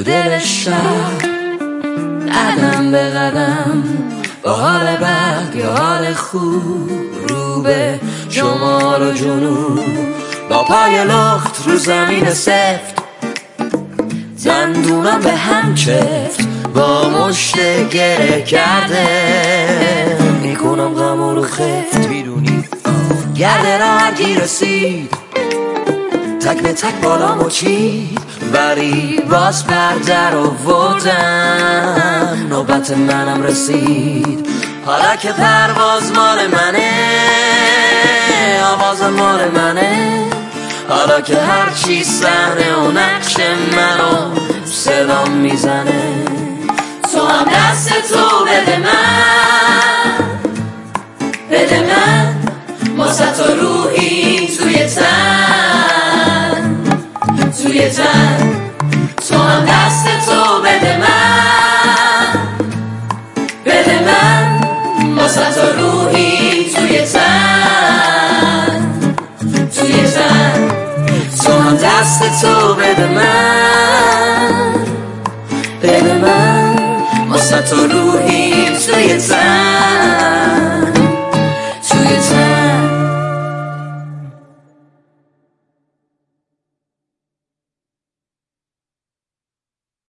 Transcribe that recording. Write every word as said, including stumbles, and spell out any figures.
دل شب، قدم به قدم با حال بد یا حال خوب، رو به شمال و جنوب، با پای لخت رو زمین سفت، دندونم به هم چفت، با مشت گره کرده میکنم غم رو خفت. میدونی گرده را هرکی رسید، تک به تک بالا مچید، ولی باز پرده رو وردم، نوبت منم رسید. حالا که پرواز مال منه، آواز مال منه، حالا که هرچی صحنه و نقش منو صدام میزنه، تو هم دست تو بده من، بده من واسه تو روحی توی تن، توی تن، تو هم دست تو بده من، بده من واسه تو روحی توی تن، توی تن، تو هم دست تو بده من، بده من واسه تو روحی توی